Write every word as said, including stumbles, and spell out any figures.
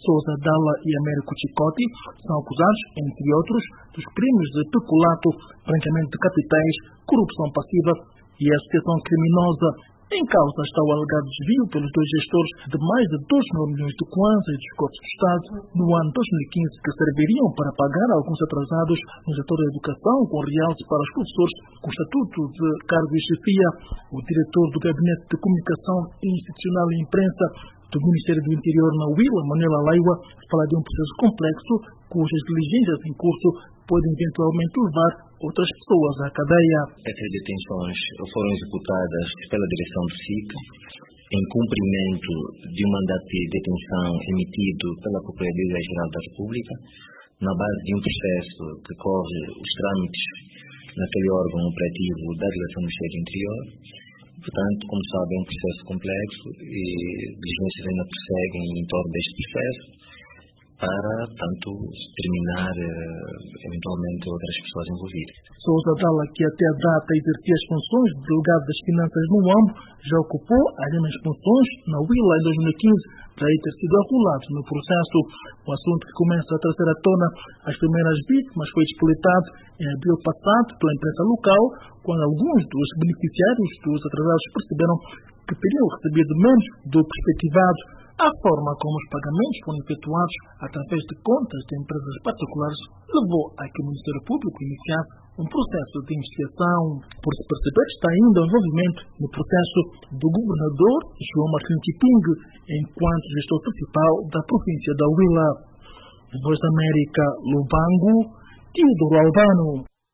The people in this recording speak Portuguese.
Sousa Dalla e Américo Chicote são acusados, entre outros, dos crimes de peculato, branqueamento de capitais, corrupção passiva e associação criminosa. Em causa está o alegado desvio pelos dois gestores de mais de dois milhões de kwanzas dos cofres do Estado no ano dois mil e quinze, que serviriam para pagar alguns atrasados no setor da educação, com realce para os professores com estatuto de cargo e chefia. O diretor do Gabinete de Comunicação Institucional e Imprensa do Ministério do Interior na Huila, Manuel Alaiwa, fala de um processo complexo cujas diligências em curso podem eventualmente levar outras pessoas à cadeia. Essas detenções foram executadas pela direção do S I C em cumprimento de um mandato de detenção emitido pela Procuradoria-Geral da República, na base de um processo que corre os trâmites naquele órgão operativo da Direção do Ministério do Interior. Portanto, como sabem, é um processo complexo e diligências ainda prosseguem em torno deste processo para, tanto, terminar eventualmente outras pessoas envolvidas. Sousa Dalla, que até a data exercia as funções de delegado das finanças no U A M, já ocupou as mesmas funções na Huila em dois mil e quinze, para aí ter sido arrolado no processo. O assunto que começa a trazer à tona as primeiras vítimas foi exploitado em abril passado pela imprensa local, quando alguns dos beneficiários dos atrasados perceberam que teriam recebido menos do perspectivado. A forma como os pagamentos foram efetuados através de contas de empresas particulares levou a que o Ministério Público iniciasse um processo de investigação. Por se perceber, está ainda o envolvimento no processo do governador João Martins Chiping, enquanto gestor principal da província da Huila. Voz da América, Lubango, Teodoro Albano.